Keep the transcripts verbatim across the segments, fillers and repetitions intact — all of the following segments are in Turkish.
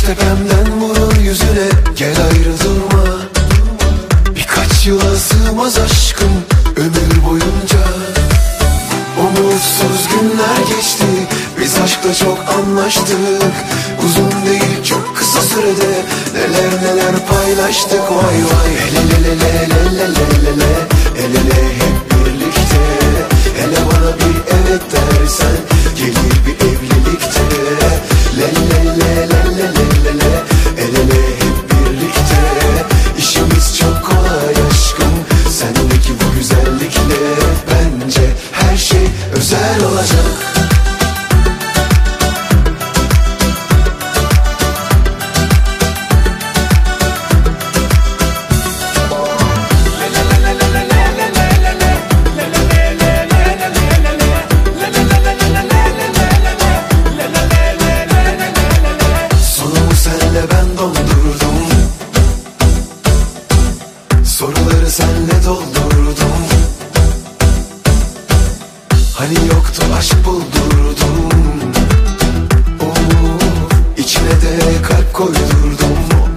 tepemden vurur yüzüne. Gel ayrılma, birkaç yıla sığmaz aşkım ömür boyunca. Umutsuz günler geçti, biz aşkla çok anlaştık. Uzun değil çok kısa sürede neler neler paylaştık. Vay vay hele le le le le le le le, el ele hep birlikte. Hele bana bir evet dersen gelir bir evlilikte. Le le le le le le le, el ele hep birlikte. İşimiz çok kolay aşkım, sendeki bu güzellikle. Bence her şey özel olacak. Soruları senle doldurdum. Hani yoktu aşk buldurdum. Oo, içine de kalp koydurdum.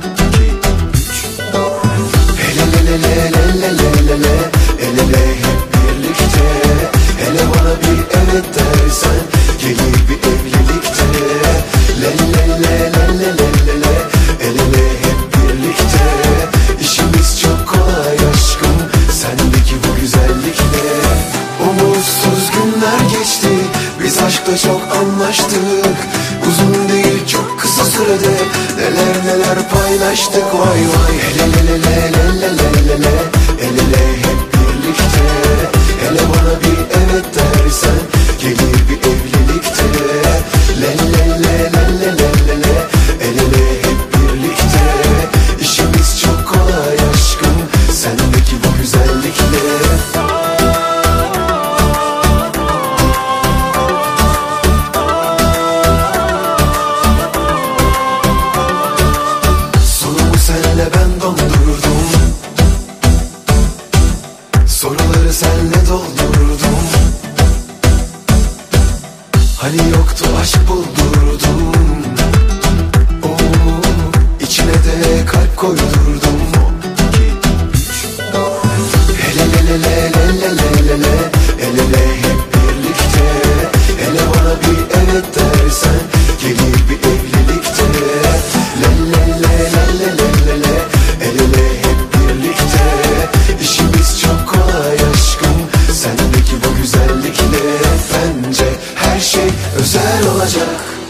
Hele le le le le le le le le, el ele hep birlikte. Hele bana bir evet dersen gelir bir evlilikte. Le le le le le le le, el ele hep birlikte. İşimiz çok kolay aşkım, sendeki bu güzellikle. Umutsuz günler geçti, biz aşkla çok anlaştık. Uzun değil çok kısa sürede neler neler paylaştık. Vay vay hele le le le le le le le le, el ele hep birlikte. Hele bana bir evet dersen gelir bir evlilikte. Le le le le le le le, el ele hep birlikte. İşimiz çok kolay aşkım, sendeki bu güzellikle. Sonumu senle ben dondurdum. Soruları senle doldurdum. Hani yoktu aşk buldurdum. Oo, içine de kalp koydurdum. Hele le le le le le le le, el ele hep birlikte. Hele bana bir evet dersen gelir bir evlilikte. Le le le le le le le, el ele hep birlikte. İşimiz çok kolay aşkım, sendeki bu güzellikle. Bence her şey özel olacak.